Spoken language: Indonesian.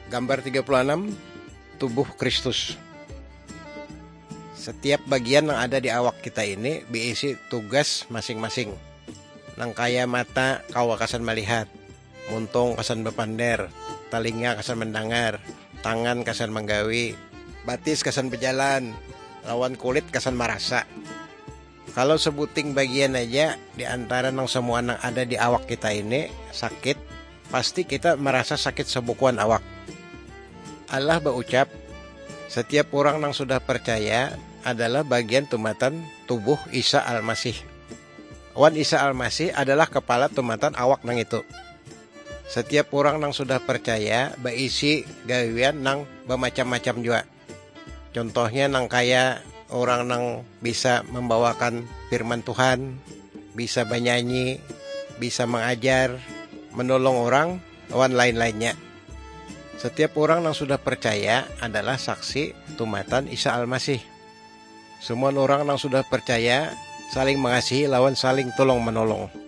Gambar 36, tubuh Kristus. Setiap bagian yang ada di awak kita ini berisi tugas masing-masing. Nang kaya mata kau kasan melihat, muntung kasan bepander, telinga kasan mendengar, tangan kasan menggawi, batis kasan berjalan, lawan kulit kasan merasa. Kalau sebuting bagian aja di antara nang semua nang ada di awak kita ini sakit, pasti kita merasa sakit sebukuan awak. Allah berucap, setiap orang yang sudah percaya adalah bagian tumatan tubuh Isa Al-Masih. Wan Isa Al-Masih adalah kepala tumatan awak nang itu. Setiap orang yang sudah percaya berisi gawian nang bermacam-macam juga. Contohnya nang kaya orang nang bisa membawakan firman Tuhan, bisa bernyanyi, bisa mengajar, menolong orang, wan lain-lainnya. Setiap orang yang sudah percaya adalah saksi tumatan Isa Al-Masih. Semua orang yang sudah percaya saling mengasihi lawan saling tolong menolong.